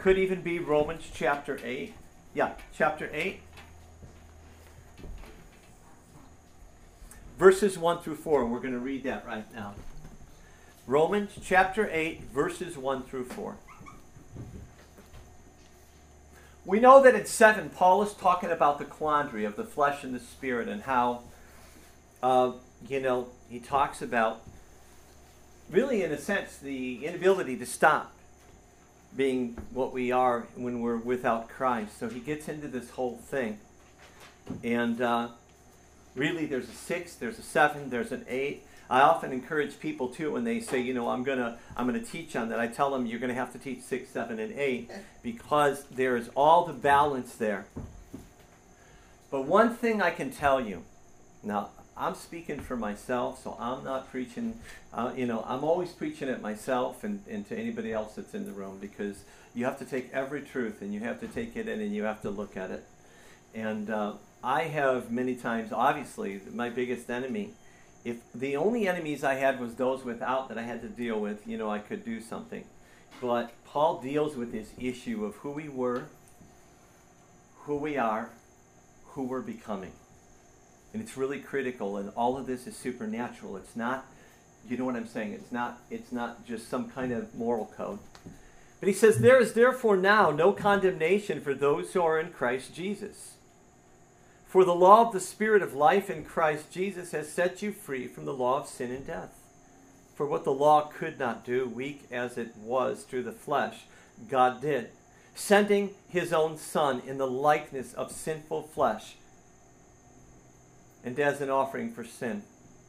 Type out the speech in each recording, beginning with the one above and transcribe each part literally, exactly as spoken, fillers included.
Could even be Romans chapter eight. Yeah, chapter eight. Verses one through four. We're going to read that right now. Romans chapter eight, verses one through four. We know that in seven, Paul is talking about the quandary of the flesh and the spirit, and how, uh, you know, he talks about, really in a sense, the inability to stop being what we are when we're without Christ. So he gets into this whole thing. And uh, really there's a six, there's a seven, there's an eight. I often encourage people too when they say, you know, I'm gonna I'm gonna teach on that. I tell them you're gonna have to teach six, seven, and eight, because there is all the balance there. But one thing I can tell you, now I'm speaking for myself, so I'm not preaching. Uh, you know, I'm always preaching at myself and, and to anybody else that's in the room, because you have to take every truth and you have to take it in and you have to look at it. And uh, I have many times, obviously, my biggest enemy. If the only enemies I had was those without that I had to deal with, you know, I could do something. But Paul deals with this issue of who we were, who we are, who we're becoming. And it's really critical, and all of this is supernatural. It's not, you know what I'm saying, it's not, it's not just some kind of moral code. But he says, there is therefore now no condemnation for those who are in Christ Jesus. For the law of the Spirit of life in Christ Jesus has set you free from the law of sin and death. For what the law could not do, weak as it was through the flesh, God did, sending his own Son in the likeness of sinful flesh, and as an offering for sin.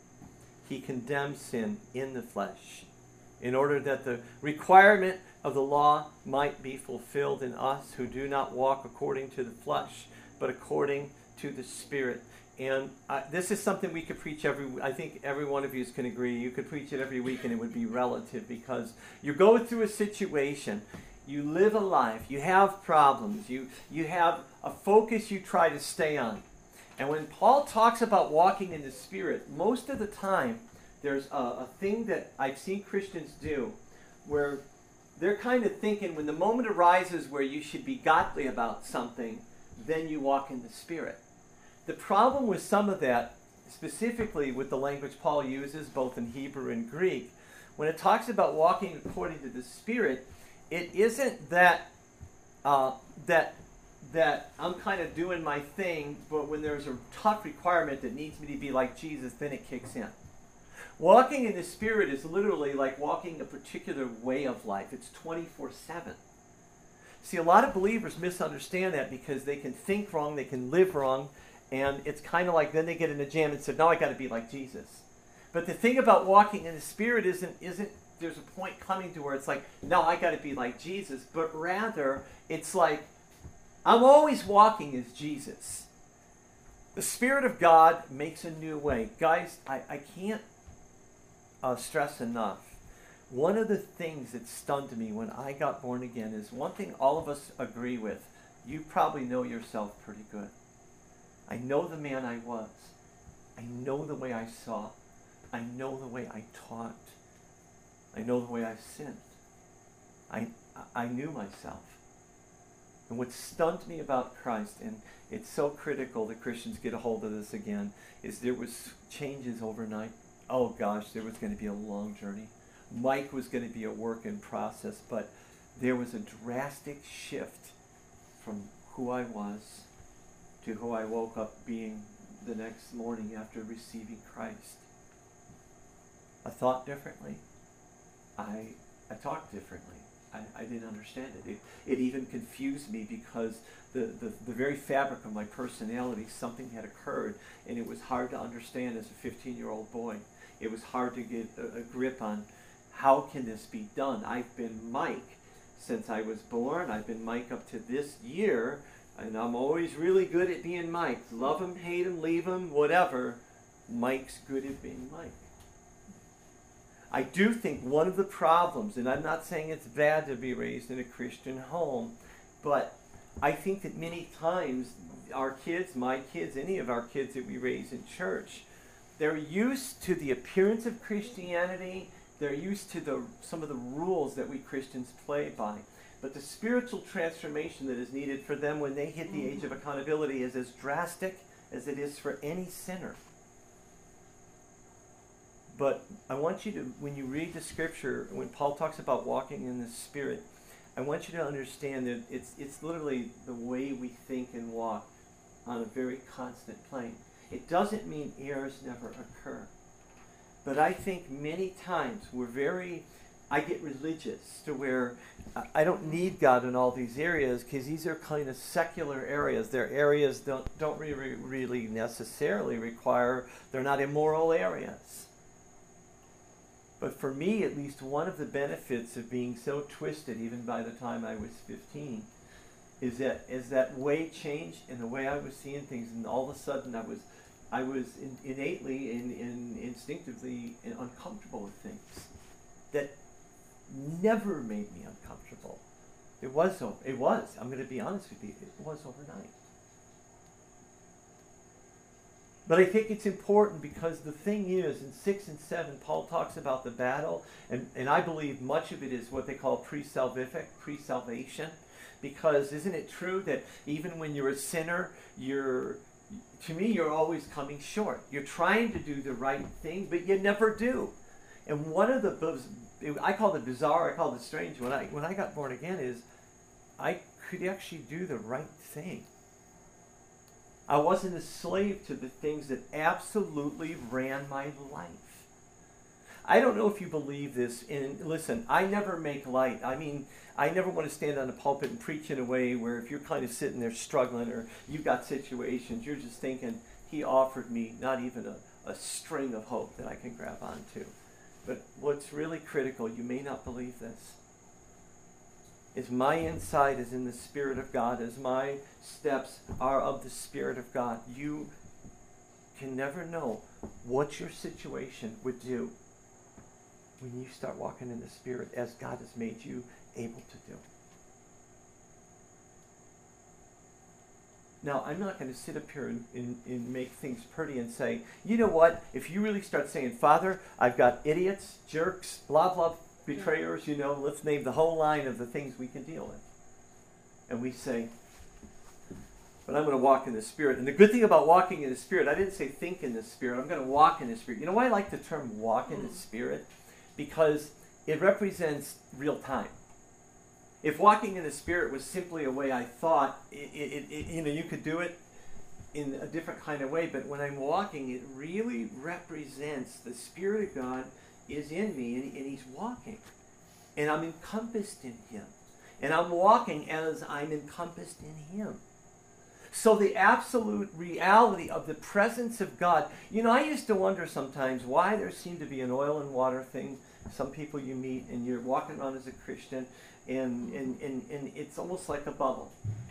He condemned sin in the flesh, in order that the requirement of the law might be fulfilled in us who do not walk according to the flesh, but according to the Spirit. And uh, this is something we could preach every, I think every one of you can agree, you could preach it every week and it would be relative, because you go through a situation, you live a life, you have problems, you, you have a focus you try to stay on. And when Paul talks about walking in the Spirit, most of the time there's a, a thing that I've seen Christians do where they're kind of thinking when the moment arises where you should be godly about something, then you walk in the Spirit. The problem with some of that, specifically with the language Paul uses, both in Hebrew and Greek, when it talks about walking according to the Spirit, it isn't that uh, that that I'm kind of doing my thing, but when there's a tough requirement that needs me to be like Jesus, then it kicks in. Walking in the Spirit is literally like walking a particular way of life. It's twenty-four seven. See, a lot of believers misunderstand that because they can think wrong, they can live wrong, and it's kind of like then they get in a jam and say, no, I got to be like Jesus. But the thing about walking in the Spirit isn't, isn't there's a point coming to where it's like, no, I got to be like Jesus, but rather it's like, I'm always walking as Jesus. The Spirit of God makes a new way. Guys, I, I can't uh, stress enough. One of the things that stunned me when I got born again is one thing all of us agree with. You probably know yourself pretty good. I know the man I was. I know the way I saw. I know the way I taught. I know the way I sinned. I, I knew myself. And what stunned me about Christ, and it's so critical that Christians get a hold of this again, is there was changes overnight. Oh gosh, there was going to be a long journey. Mike was going to be a work in process, but there was a drastic shift from who I was to who I woke up being the next morning after receiving Christ. I thought differently. I I talked differently. I, I didn't understand it. it. It even confused me because the, the, the very fabric of my personality, something had occurred, and it was hard to understand as a fifteen-year-old boy. It was hard to get a, a grip on how can this be done. I've been Mike since I was born. I've been Mike up to this year, and I'm always really good at being Mike. Love him, hate him, leave him, whatever. Mike's good at being Mike. I do think one of the problems, and I'm not saying it's bad to be raised in a Christian home, but I think that many times our kids, my kids, any of our kids that we raise in church, they're used to the appearance of Christianity. They're used to the some of the rules that we Christians play by. But the spiritual transformation that is needed for them when they hit the age of accountability is as drastic as it is for any sinner. But I want you to, when you read the scripture, when Paul talks about walking in the Spirit, I want you to understand that it's it's literally the way we think and walk on a very constant plane. It doesn't mean errors never occur. But I think many times we're very, I get religious to where I don't need God in all these areas because these are kind of secular areas. They're areas that don't, don't really, really necessarily require, they're not immoral areas. But for me, at least, one of the benefits of being so twisted, even by the time I was fifteen, is that is that way changed in the way I was seeing things, and all of a sudden I was, I was in, innately and in, instinctively uncomfortable with things that never made me uncomfortable. It was so. It was. I'm going to be honest with you. It was overnight. But I think it's important because the thing is, in six and seven, Paul talks about the battle, and, and I believe much of it is what they call pre-salvific, pre-salvation, because isn't it true that even when you're a sinner, you're, to me, you're always coming short. You're trying to do the right thing, but you never do. And one of the, I call it bizarre, I call it strange, when I, when I got born again is, I could actually do the right thing. I wasn't a slave to the things that absolutely ran my life. I don't know if you believe this, and listen, I never make light. I mean, I never want to stand on a pulpit and preach in a way where if you're kind of sitting there struggling or you've got situations, you're just thinking, he offered me not even a, a string of hope that I can grab onto. But what's really critical, you may not believe this, is my insight is in the Spirit of God, as my steps are of the Spirit of God. You can never know what your situation would do when you start walking in the Spirit as God has made you able to do. Now, I'm not going to sit up here and, and, and make things pretty and say, you know what, if you really start saying, Father, I've got idiots, jerks, blah, blah, betrayers, you know, let's name the whole line of the things we can deal with. And we say, but I'm going to walk in the Spirit. And the good thing about walking in the Spirit, I didn't say think in the Spirit, I'm going to walk in the Spirit. You know why I like the term walk in the Spirit? Because it represents real time. If walking in the Spirit was simply a way I thought, it, it, it, you know, you could do it in a different kind of way, but when I'm walking, it really represents the Spirit of God is in me, and, and he's walking. And I'm encompassed in him. And I'm walking as I'm encompassed in him. So the absolute reality of the presence of God, you know, I used to wonder sometimes why there seemed to be an oil and water thing. Some people you meet and you're walking around as a Christian, and, and, and, and it's almost like a bubble.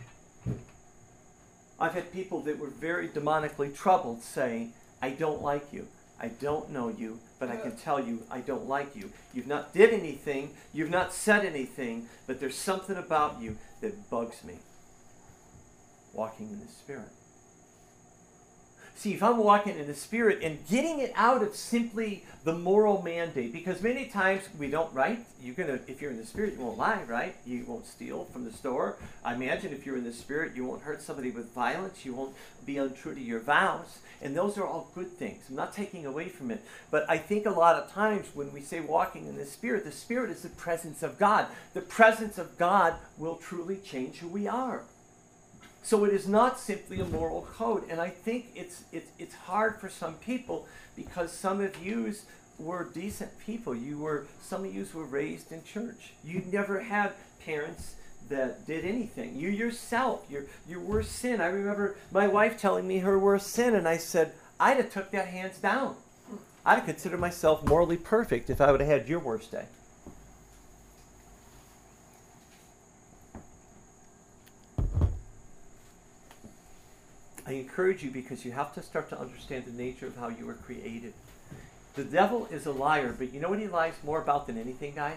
I've had people that were very demonically troubled say, I don't like you. I don't know you, but I can tell you I don't like you. You've not did anything, you've not said anything, but there's something about you that bugs me. Walking in the Spirit. See, if I'm walking in the Spirit and getting it out of simply the moral mandate, because many times we don't, right? You're gonna, if you're in the Spirit, you won't lie, right? You won't steal from the store. I imagine if you're in the Spirit, you won't hurt somebody with violence. You won't be untrue to your vows. And those are all good things. I'm not taking away from it. But I think a lot of times when we say walking in the Spirit, the Spirit is the presence of God. The presence of God will truly change who we are. So it is not simply a moral code. And I think it's, it's, it's hard for some people because some of you were decent people. You were, some of you were raised in church. You never had parents that did anything. You yourself, your, your worst sin. I remember my wife telling me her worst sin, and I said, I'd have took that hands down. I'd have considered myself morally perfect if I would have had your worst day. I encourage you because you have to start to understand the nature of how you were created. The devil is a liar, but you know what he lies more about than anything, guys?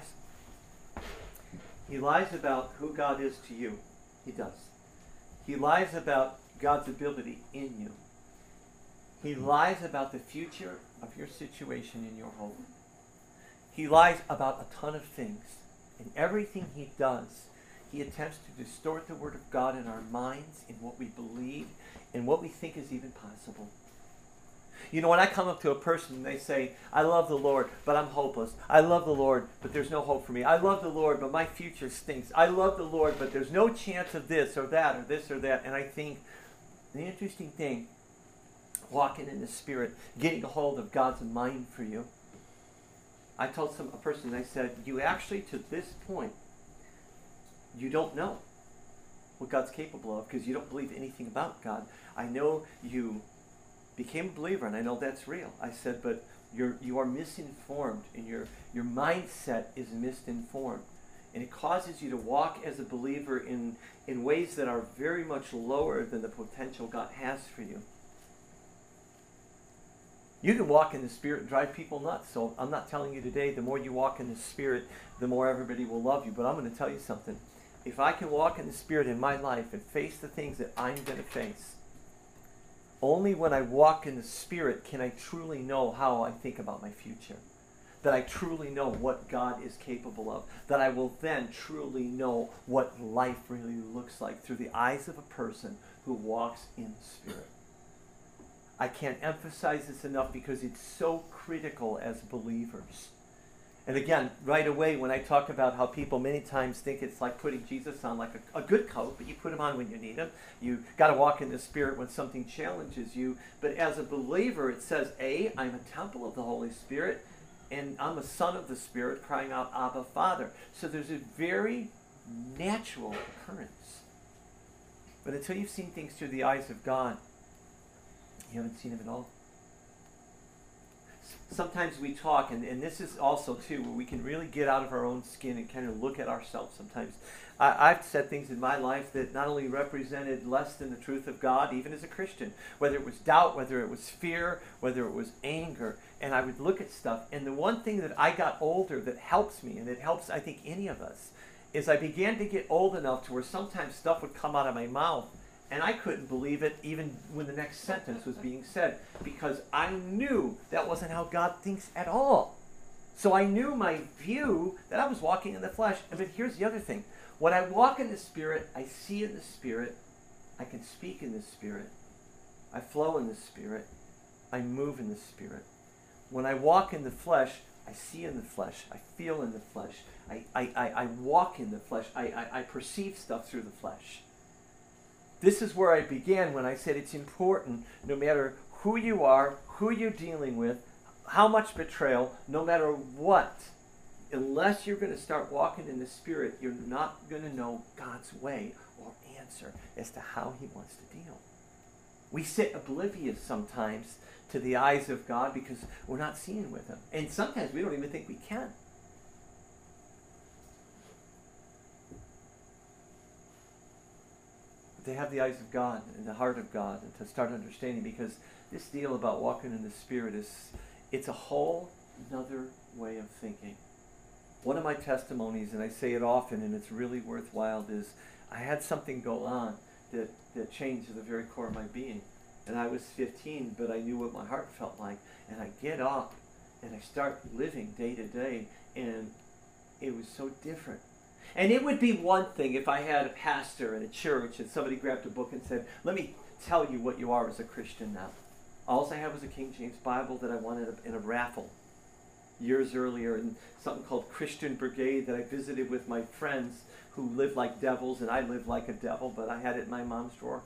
He lies about who God is to you. He does. He lies about God's ability in you. He lies about the future of your situation in your home. He lies about a ton of things. And everything he does he attempts to distort the Word of God in our minds, in what we believe, in what we think is even possible. You know, when I come up to a person and they say, I love the Lord, but I'm hopeless. I love the Lord, but there's no hope for me. I love the Lord, but my future stinks. I love the Lord, but there's no chance of this or that or this or that. And I think the interesting thing, walking in the Spirit, getting a hold of God's mind for you. I told some a person, I said, you actually, to this point, you don't know what God's capable of because you don't believe anything about God. I know you became a believer, and I know that's real. I said, but you're you are misinformed, and your your mindset is misinformed, and it causes you to walk as a believer in in ways that are very much lower than the potential God has for you. You can walk in the Spirit and drive people nuts. So I'm not telling you today, the more you walk in the Spirit, the more everybody will love you. But I'm going to tell you something. If I can walk in the Spirit in my life and face the things that I'm going to face, only when I walk in the Spirit can I truly know how I think about my future. That I truly know what God is capable of. That I will then truly know what life really looks like through the eyes of a person who walks in the Spirit. I can't emphasize this enough because it's so critical as believers. And again, right away when I talk about how people many times think it's like putting Jesus on like a, a good coat, but you put him on when you need him. You got to walk in the Spirit when something challenges you. But as a believer, it says, A, I'm a temple of the Holy Spirit, and I'm a son of the Spirit crying out, Abba, Father. So there's a very natural occurrence. But until you've seen things through the eyes of God, you haven't seen him at all. Sometimes we talk, and, and this is also, too, where we can really get out of our own skin and kind of look at ourselves sometimes. I, I've said things in my life that not only represented less than the truth of God, even as a Christian, whether it was doubt, whether it was fear, whether it was anger, and I would look at stuff. And the one thing that I got older that helps me, and it helps, I think, any of us, is I began to get old enough to where sometimes stuff would come out of my mouth, and I couldn't believe it even when the next sentence was being said, because I knew that wasn't how God thinks at all. So I knew my view that I was walking in the flesh. But here's the other thing. When I walk in the Spirit, I see in the Spirit, I can speak in the Spirit, I flow in the Spirit, I move in the Spirit. When I walk in the flesh, I see in the flesh, I feel in the flesh, I, I, I, I walk in the flesh, I, I, I perceive stuff through the flesh. This is where I began when I said it's important, no matter who you are, who you're dealing with, how much betrayal, no matter what, unless you're going to start walking in the Spirit, you're not going to know God's way or answer as to how he wants to deal. We sit oblivious sometimes to the eyes of God because we're not seeing with him. And sometimes we don't even think we can. To have the eyes of God and the heart of God and to start understanding, because this deal about walking in the Spirit is, it's a whole another way of thinking. One of my testimonies, and I say it often and it's really worthwhile, is I had something go on that, that changed the very core of my being. And I was fifteen, but I knew what my heart felt like. And I get up and I start living day to day, and it was so different. And it would be one thing if I had a pastor in a church and somebody grabbed a book and said, let me tell you what you are as a Christian now. All I had was a King James Bible that I won in a, in a raffle years earlier, and something called Christian Brigade that I visited with my friends who lived like devils, and I lived like a devil, but I had it in my mom's drawer.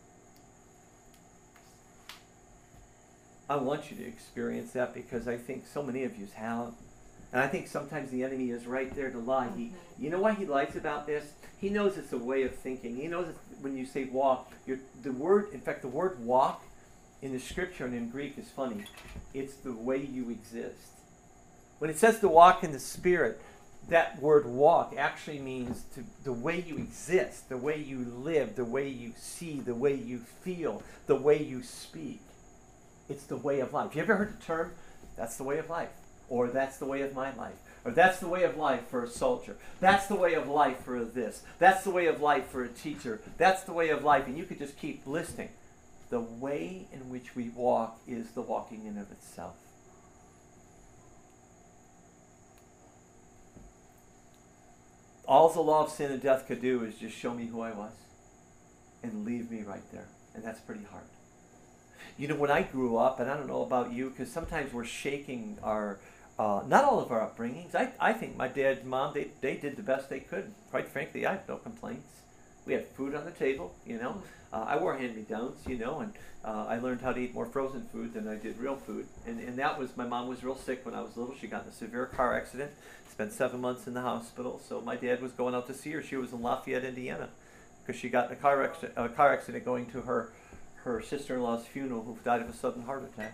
I want you to experience that because I think so many of you have. And I think sometimes the enemy is right there to lie. He, you know what he likes about this? He knows it's a way of thinking. He knows it's, when you say walk, you're, the word, in fact, the word walk in the scripture and in Greek is funny. It's the way you exist. When it says to walk in the Spirit, that word walk actually means to, the way you exist, the way you live, the way you see, the way you feel, the way you speak. It's the way of life. You ever heard the term, that's the way of life? Or that's the way of my life. Or that's the way of life for a soldier. That's the way of life for this. That's the way of life for a teacher. That's the way of life. And you could just keep listing. The way in which we walk is the walking in of itself. all the law of sin and death could do is just show me who I was and leave me right there. And that's pretty hard. You know, when I grew up, and I don't know about you, because sometimes we're shaking our, uh, not all of our upbringings. I, I think my dad and mom, they, they did the best they could. Quite frankly, I have no complaints. We had food on the table, you know. Uh, I wore hand-me-downs, you know, and uh, I learned how to eat more frozen food than I did real food. And, and that was, my mom was real sick when I was little. She got in a severe car accident, spent seven months in the hospital. So my dad was going out to see her. She was in Lafayette, Indiana, because she got in a car, accident, a car accident going to her, her sister-in-law's funeral, who died of a sudden heart attack.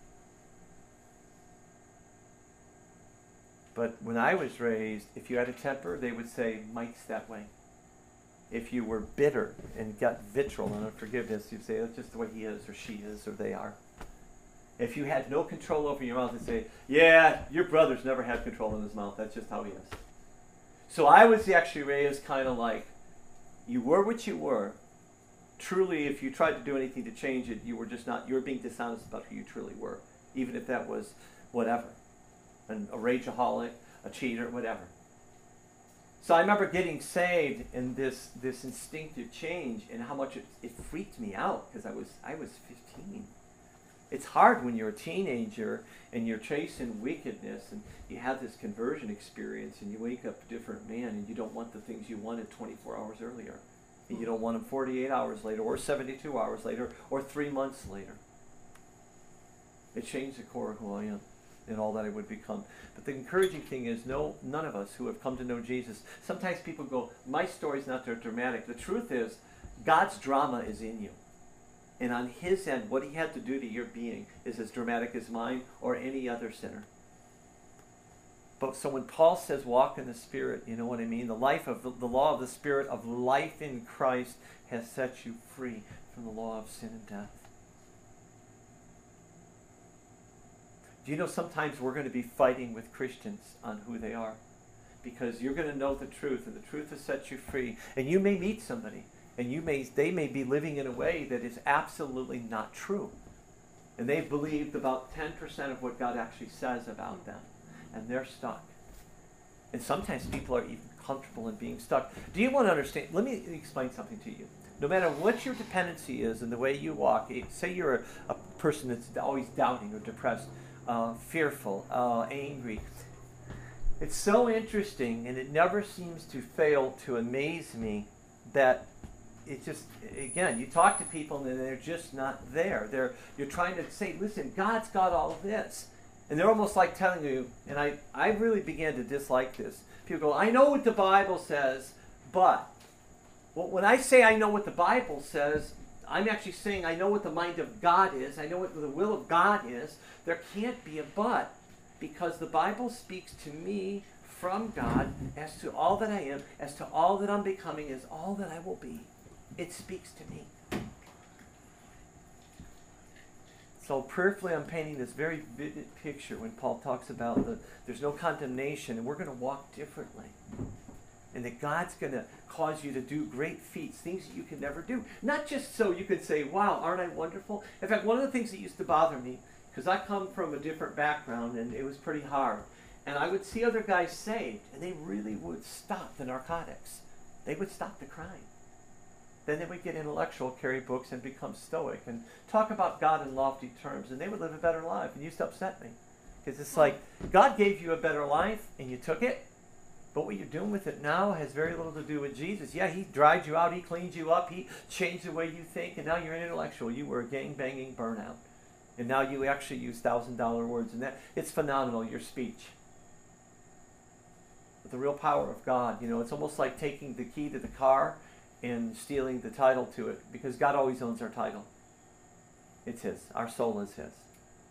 But when I was raised, if you had a temper, they would say, Mike's that way. If you were bitter and got vitriol and unforgiveness, you'd say, that's just the way he is, or she is, or they are. If you had no control over your mouth, they'd say, yeah, your brother's never had control in his mouth. That's just how he is. So I was actually raised kind of like, you were what you were. Truly, if you tried to do anything to change it, you were just not, you were being dishonest about who you truly were. Even if that was whatever. An, a rageaholic, a cheater, whatever. So I remember getting saved in this this instinctive change, and how much it, it freaked me out, because I was I was fifteen. It's hard when you're a teenager and you're chasing wickedness and you have this conversion experience and you wake up a different man and you don't want the things you wanted twenty-four hours earlier. And you don't want them forty-eight hours later or seventy-two hours later or three months later. It changed the core of who I am and all that I would become. But the encouraging thing is, no, none of us who have come to know Jesus, sometimes people go, my story's not that dramatic. The truth is, God's drama is in you. And on his end, what he had to do to your being is as dramatic as mine or any other sinner. But so when Paul says walk in the Spirit, you know what I mean? The life of the, the law of the Spirit of life in Christ has set you free from the law of sin and death. Do you know sometimes we're going to be fighting with Christians on who they are? Because you're going to know the truth, and the truth has set you free. And you may meet somebody, and you may they may be living in a way that is absolutely not true. And they've believed about ten percent of what God actually says about them. And they're stuck. And sometimes people are even comfortable in being stuck. Do you want to understand? Let me explain something to you. No matter what your dependency is in the way you walk, say you're a, a person that's always doubting or depressed, Uh, fearful, uh, angry. It's so interesting, and it never seems to fail to amaze me that it just, again, you talk to people and they're just not there. They're you're trying to say, listen, God's got all this. And they're almost like telling you, and I, I really began to dislike this. People go, I know what the Bible says, but well, when I say I know what the Bible says, I'm actually saying I know what the mind of God is. I know what the will of God is. There can't be a but, because the Bible speaks to me from God as to all that I am, as to all that I'm becoming, as all that I will be. It speaks to me. So prayerfully I'm painting this very vivid picture when Paul talks about the there's no condemnation and we're going to walk differently. And that God's going to cause you to do great feats, things that you can never do. Not just so you can say, wow, aren't I wonderful? In fact, one of the things that used to bother me, because I come from a different background and it was pretty hard, and I would see other guys saved, and they really would stop the narcotics. They would stop the crime. Then they would get intellectual, carry books, and become stoic, and talk about God in lofty terms, and they would live a better life, and it used to upset me. Because it's like, God gave you a better life, and you took it, but what you're doing with it now has very little to do with Jesus. Yeah, he dried you out, he cleaned you up, he changed the way you think, and now you're an intellectual. You were a gang-banging burnout. And now you actually use one thousand dollar words, and that it's phenomenal, your speech. But the real power of God, you know, it's almost like taking the key to the car and stealing the title to it, because God always owns our title. It's his. Our soul is his.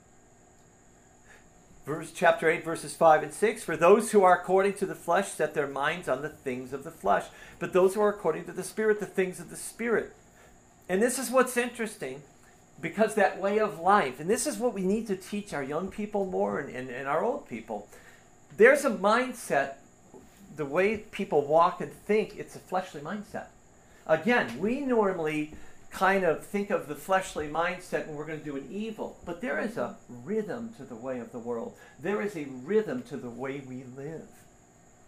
Verse, chapter eight, verses five and six. For those who are according to the flesh set their minds on the things of the flesh. But those who are according to the Spirit, the things of the Spirit. And this is what's interesting, because that way of life, and this is what we need to teach our young people more and, and, and our old people. There's a mindset, the way people walk and think, it's a fleshly mindset. Again, we normally kind of think of the fleshly mindset when we're going to do an evil. But there is a rhythm to the way of the world. There is a rhythm to the way we live.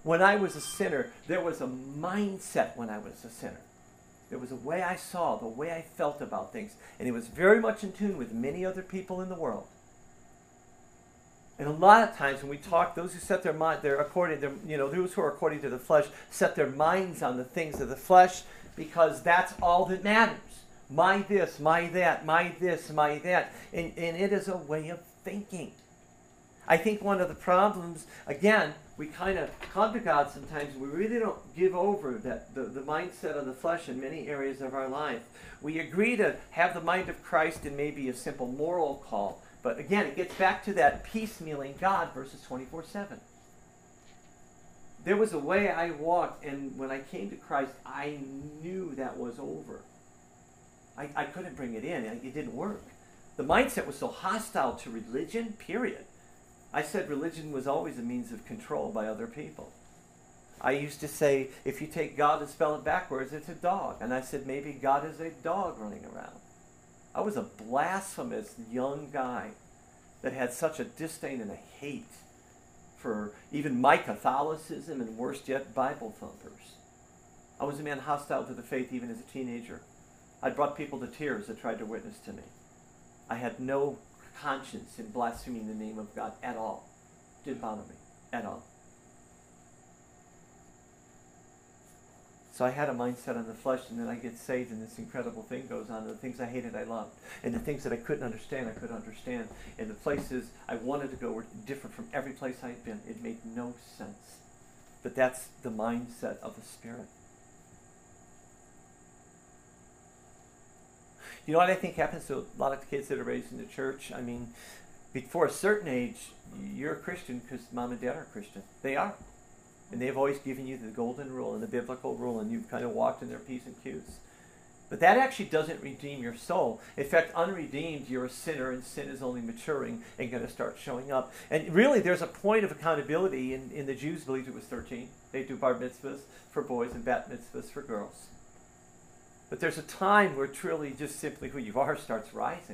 When I was a sinner, there was a mindset when I was a sinner. There was a way I saw, the way I felt about things. And it was very much in tune with many other people in the world. And a lot of times when we talk, those who set their mind, they're according, they're, you know, those who are according to the flesh, set their minds on the things of the flesh because that's all that matters. My this, my that, my this, my that. And, and it is a way of thinking. I think one of the problems, again, we kind of come to God sometimes, we really don't give over that the, the mindset of the flesh in many areas of our life. We agree to have the mind of Christ in maybe a simple moral call. But again, it gets back to that piecemealing God verses twenty-four seven. There was a way I walked, and when I came to Christ, I knew that was over. I, I couldn't bring it in. It didn't work. The mindset was so hostile to religion, period. I said religion was always a means of control by other people. I used to say, if you take God and spell it backwards, it's a dog. And I said, maybe God is a dog running around. I was a blasphemous young guy that had such a disdain and a hate for even my Catholicism and worse yet, Bible thumpers. I was a man hostile to the faith even as a teenager. I brought people to tears that tried to witness to me. I had no conscience in blaspheming the name of God at all. Didn't bother me at all. So I had a mindset on the flesh, and then I get saved, and this incredible thing goes on. The things I hated, I loved. And the things that I couldn't understand, I could understand. And the places I wanted to go were different from every place I'd been. It made no sense. But that's the mindset of the Spirit. You know what I think happens to a lot of kids that are raised in the church? I mean, before a certain age, you're a Christian because mom and dad are Christian. They are. And they've always given you the golden rule and the biblical rule, and you've kind of walked in their P's and Q's. But that actually doesn't redeem your soul. In fact, unredeemed, you're a sinner, and sin is only maturing and going to start showing up. And really, there's a point of accountability. In, in the Jews believed it was thirteen. They do bar mitzvahs for boys and bat mitzvahs for girls. But there's a time where truly just simply who you are starts rising.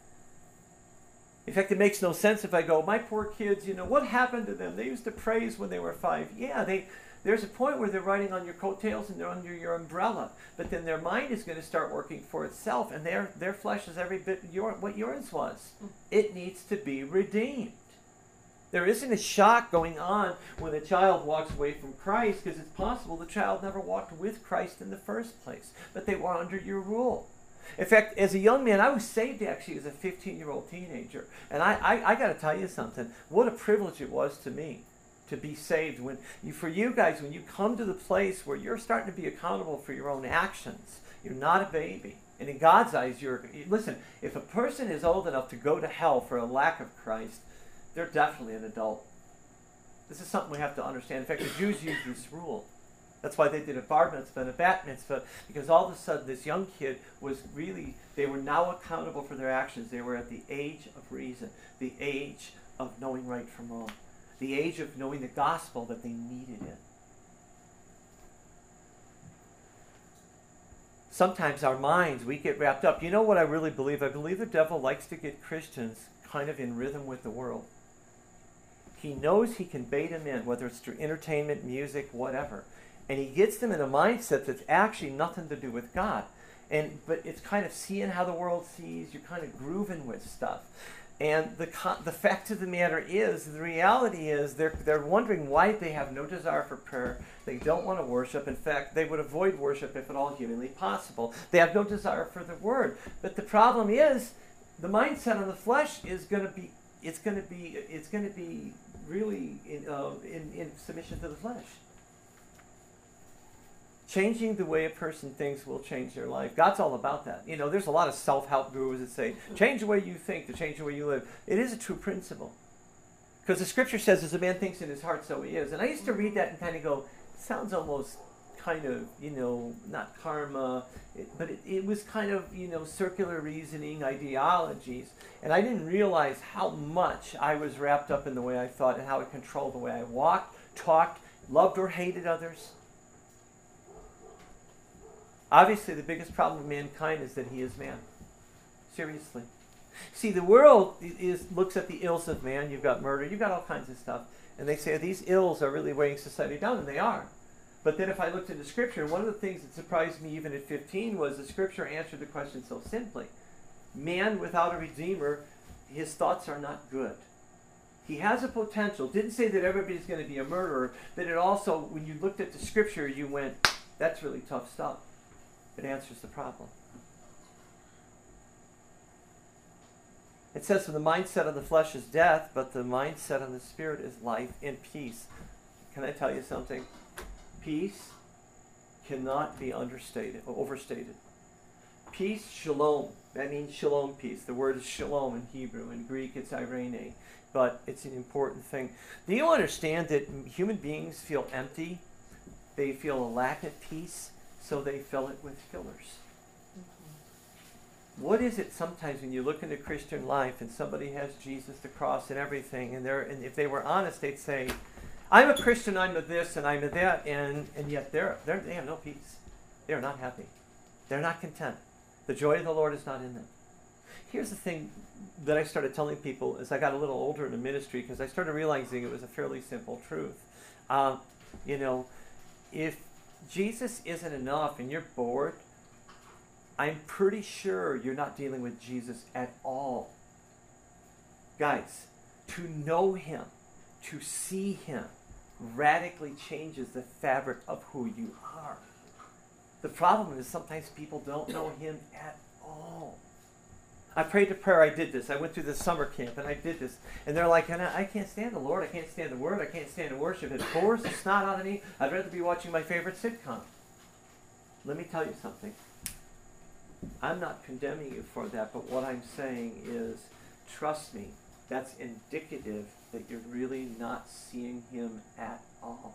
In fact, it makes no sense if I go, my poor kids, you know, what happened to them? They used to praise when they were five. Yeah, they, there's a point where they're riding on your coattails and they're under your umbrella. But then their mind is going to start working for itself, and their, their flesh is every bit your, what yours was. It needs to be redeemed. There isn't a shock going on when a child walks away from Christ, because it's possible the child never walked with Christ in the first place, but they were under your rule. In fact, as a young man, I was saved actually as a fifteen-year-old teenager. And I, I, I got to tell you something. What a privilege it was to me to be saved. When you, for you guys, when you come to the place where you're starting to be accountable for your own actions, you're not a baby. And in God's eyes, you're... Listen, if a person is old enough to go to hell for a lack of Christ, they're definitely an adult. This is something we have to understand. In fact, the Jews used this rule. That's why they did a bar mitzvah and a bat mitzvah, because all of a sudden this young kid was really, they were now accountable for their actions. They were at the age of reason, the age of knowing right from wrong, the age of knowing the gospel that they needed it. Sometimes our minds, we get wrapped up. You know what I really believe? I believe the devil likes to get Christians kind of in rhythm with the world. He knows he can bait them in, whether it's through entertainment, music, whatever. And he gets them in a mindset that's actually nothing to do with God. And but it's kind of seeing how the world sees. You're kind of grooving with stuff. And the the fact of the matter is, the reality is, they're they're wondering why they have no desire for prayer. They don't want to worship. In fact, they would avoid worship if at all humanly possible. They have no desire for the Word. But the problem is, the mindset of the flesh is going to be it's going to be it's going to be really in, uh, in in submission to the flesh. Changing the way a person thinks will change their life. God's all about that. You know, there's a lot of self-help gurus that say, change the way you think to change the way you live. It is a true principle. Because the scripture says, as a man thinks in his heart, so he is. And I used to read that and kind of go, it sounds almost kind of, you know, not karma, it, but it, it was kind of, you know, circular reasoning, ideologies. And I didn't realize how much I was wrapped up in the way I thought and how it controlled the way I walked, talked, loved or hated others. Obviously, the biggest problem of mankind is that he is man. Seriously. See, the world is looks at the ills of man. You've got murder. You've got all kinds of stuff. And they say these ills are really weighing society down, and they are. But then if I looked into Scripture, one of the things that surprised me even at fifteen was the Scripture answered the question so simply. Man without a Redeemer, his thoughts are not good. He has a potential. Didn't say that everybody's going to be a murderer, but it also, when you looked at the Scripture, you went, that's really tough stuff. It answers the problem. It says, for the mindset of the flesh is death, but the mindset of the Spirit is life and peace. Can I tell you something? Peace cannot be understated or overstated. Peace, shalom. That means shalom peace. The word is shalom in Hebrew. In Greek, it's irene. But it's an important thing. Do you understand that human beings feel empty? They feel a lack of peace, so they fill it with fillers. What is it sometimes when you look into Christian life and somebody has Jesus, the cross, and everything, and they're and if they were honest, they'd say, I'm a Christian, I'm a this, and I'm a that, and, and yet they're, they're, they have no peace. They're not happy. They're not content. The joy of the Lord is not in them. Here's the thing that I started telling people as I got a little older in the ministry, because I started realizing it was a fairly simple truth. Uh, you know, if Jesus isn't enough and you're bored, I'm pretty sure you're not dealing with Jesus at all. Guys, to know him, to see him, radically changes the fabric of who you are. The problem is sometimes people don't know him at all. I prayed a prayer, I did this. I went through this summer camp and I did this. And they're like, I can't stand the Lord, I can't stand the word, I can't stand the worship. It bores the snot out of me. I'd rather be watching my favorite sitcom. Let me tell you something. I'm not condemning you for that, but what I'm saying is, trust me, that's indicative that you're really not seeing him at all.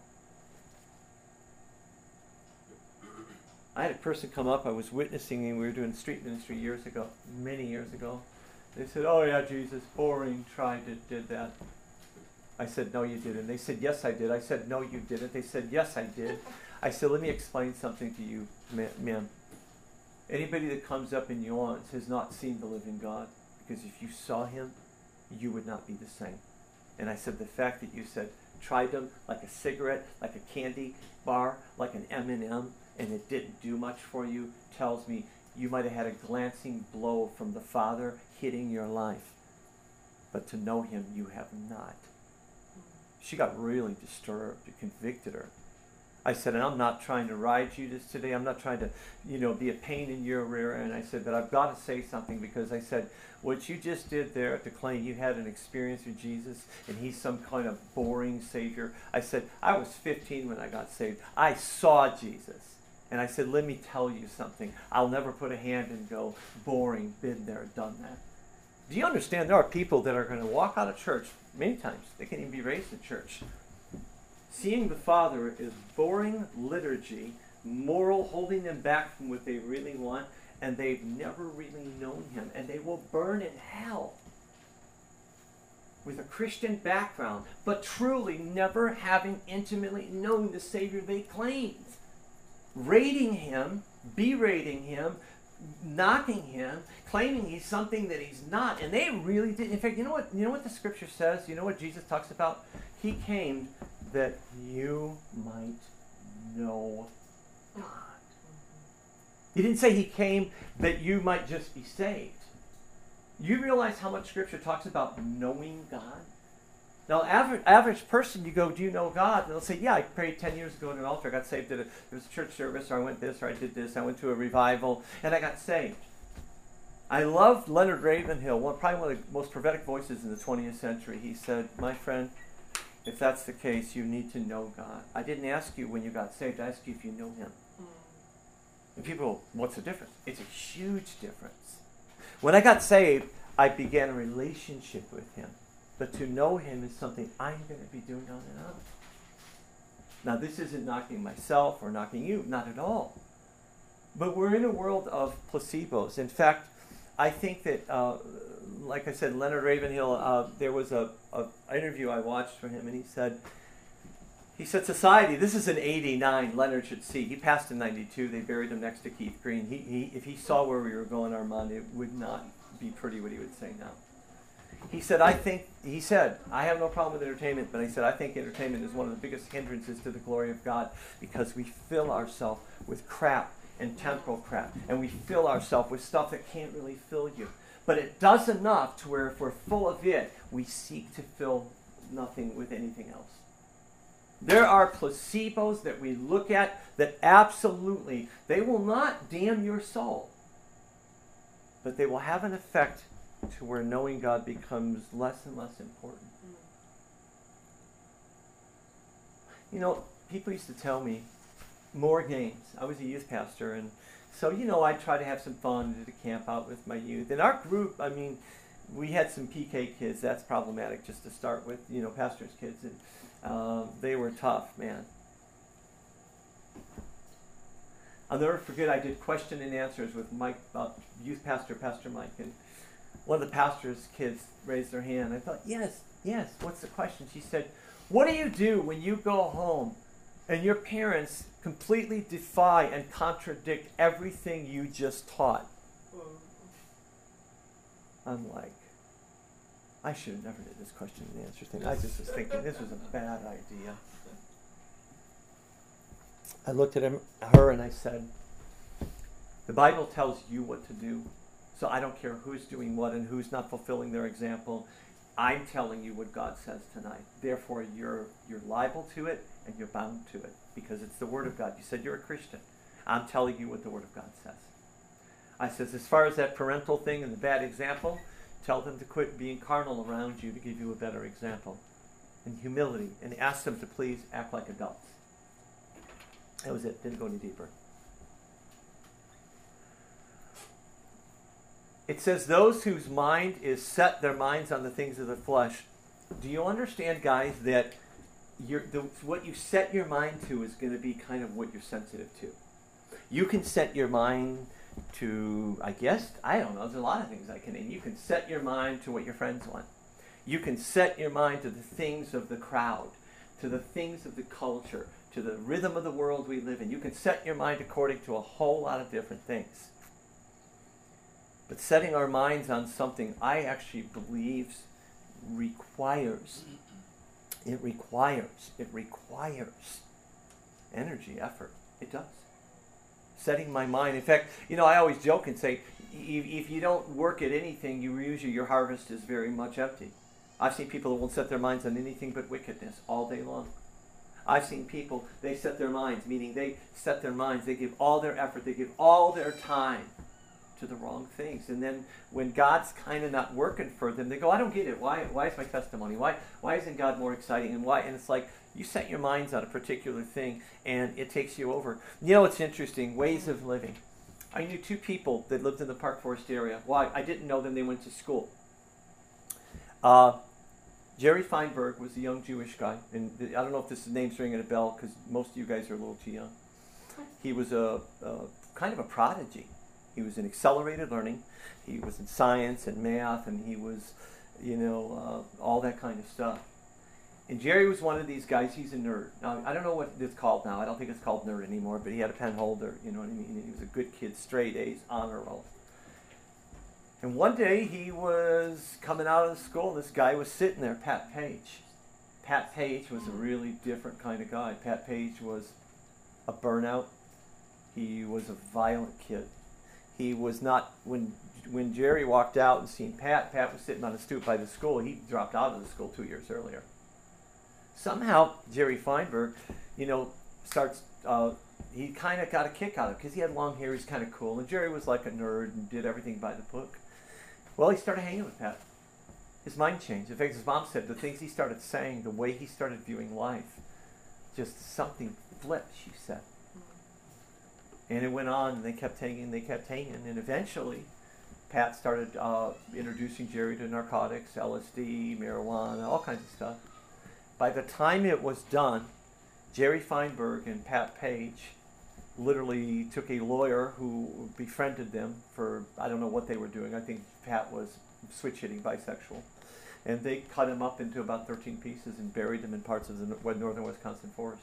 I had a person come up, I was witnessing, and we were doing street ministry years ago, many years ago. They said, oh yeah, Jesus, boring, tried it, did that. I said, no, you didn't. They said, yes, I did. I said, no, you didn't. They said, yes, I did. I said, let me explain something to you, ma'am. Anybody that comes up and yawns has not seen the living God, because if you saw him, you would not be the same. And I said, the fact that you said, tried them like a cigarette, like a candy bar, like an M and M, and it didn't do much for you, tells me you might have had a glancing blow from the Father hitting your life. But to know him, you have not. She got really disturbed. It convicted her. I said, and I'm not trying to ride you this today. I'm not trying to, you know, be a pain in your rear end. I said, but I've got to say something, because I said, what you just did there to claim you had an experience with Jesus and he's some kind of boring Savior. I said, I was fifteen when I got saved. I saw Jesus. And I said, let me tell you something. I'll never put a hand and go, boring, been there, done that. Do you understand there are people that are going to walk out of church many times? They can't even be raised in church. Seeing the Father is boring liturgy, moral, holding them back from what they really want, and they've never really known him, and they will burn in hell with a Christian background, but truly never having intimately known the Savior they claimed. Rating him, berating him, knocking him, claiming he's something that he's not, and they really did. In fact, you know what? You know what the Scripture says? You know what Jesus talks about? He came that you might know God. He didn't say he came that you might just be saved. You realize how much Scripture talks about knowing God? Now, average, average person, you go, do you know God? And they'll say, yeah, I prayed ten years ago in an altar. I got saved at a, it was a church service, or I went this, or I did this. I went to a revival, and I got saved. I loved Leonard Ravenhill, one, probably one of the most prophetic voices in the twentieth century. He said, my friend, if that's the case, you need to know God. I didn't ask you when you got saved. I asked you if you know him. Mm. And people go, what's the difference? It's a huge difference. When I got saved, I began a relationship with him. But to know him is something I'm going to be doing on and on. Now, this isn't knocking myself or knocking you. Not at all. But we're in a world of placebos. In fact, I think that, uh, like I said, Leonard Ravenhill, uh, there was a, a interview I watched from him, and he said, he said, society, this is an eighty-nine Leonard should see. He passed in ninety-two. They buried him next to Keith Green. He, he, if he saw where we were going, Armand, it would not be pretty what he would say now. He said, I think, he said, I have no problem with entertainment, but he said, I think entertainment is one of the biggest hindrances to the glory of God because we fill ourselves with crap and temporal crap, and we fill ourselves with stuff that can't really fill you. But it does enough to where if we're full of it, we seek to fill nothing with anything else. There are placebos that we look at that absolutely, they will not damn your soul, but they will have an effect to where knowing God becomes less and less important. You know, people used to tell me, more games. I was a youth pastor, and so, you know, I try to have some fun, to camp out with my youth. In our group, I mean, we had some P K kids. That's problematic just to start with, you know, pastors' kids, and uh, they were tough, man. I'll never forget, I did question and answers with Mike, uh, youth pastor, Pastor Mike, and one of the pastor's kids raised their hand. I thought, yes, yes, what's the question? She said, what do you do when you go home and your parents completely defy and contradict everything you just taught? I'm like, I should have never did this question and answer thing. I just was thinking this was a bad idea. I looked at him, her and I said, the Bible tells you what to do. So I don't care who's doing what and who's not fulfilling their example. I'm telling you what God says tonight. Therefore, you're you're liable to it and you're bound to it because it's the Word of God. You said you're a Christian. I'm telling you what the Word of God says. I says, as far as that parental thing and the bad example, tell them to quit being carnal around you to give you a better example. And humility. And ask them to please act like adults. That was it. Didn't go any deeper. It says, those whose mind is set their minds on the things of the flesh. Do you understand, guys, that you're, the, what you set your mind to is going to be kind of what you're sensitive to? You can set your mind to, I guess, I don't know, there's a lot of things I can name. You can set your mind to what your friends want. You can set your mind to the things of the crowd, to the things of the culture, to the rhythm of the world we live in. You can set your mind according to a whole lot of different things. But setting our minds on something, I actually believe requires, it requires, it requires energy, effort. It does. Setting my mind. In fact, you know, I always joke and say, if, if you don't work at anything, you usually your harvest is very much empty. I've seen people that won't set their minds on anything but wickedness all day long. I've seen people, they set their minds, meaning they set their minds, they give all their effort, they give all their time to the wrong things. And then when God's kind of not working for them, they go, I don't get it. Why why is my testimony? Why why isn't God more exciting? And why? And it's like, you set your minds on a particular thing and it takes you over. You know, it's interesting, ways of living. I knew two people that lived in the Park Forest area. Well, I, I didn't know them. They went to school. Uh, Jerry Feinberg was a young Jewish guy. And I don't know if this name's ringing a bell because most of you guys are a little too young. He was a, a kind of a prodigy. He was in accelerated learning. He was in science and math, and he was, you know, uh, all that kind of stuff. And Jerry was one of these guys. He's a nerd. Now, I don't know what it's called now. I don't think it's called nerd anymore, but he had a pen holder, you know what I mean? He was a good kid, straight A's, honor roll. And one day he was coming out of school, and this guy was sitting there, Pat Page. Pat Page was a really different kind of guy. Pat Page was a burnout. He was a violent kid. He was not, when when Jerry walked out and seen Pat, Pat was sitting on a stoop by the school. He dropped out of the school two years earlier. Somehow, Jerry Feinberg, you know, starts, uh, he kind of got a kick out of it because he had long hair, he's kind of cool. And Jerry was like a nerd and did everything by the book. Well, he started hanging with Pat. His mind changed. In fact, his mom said the things he started saying, the way he started viewing life, just something flipped, she said. And it went on, and they kept hanging, they kept hanging, and eventually, Pat started uh, introducing Jerry to narcotics, L S D, marijuana, all kinds of stuff. By the time it was done, Jerry Feinberg and Pat Page literally took a lawyer who befriended them for, I don't know what they were doing. I think Pat was switch-hitting, bisexual. And they cut him up into about thirteen pieces and buried him in parts of the northern Wisconsin forest.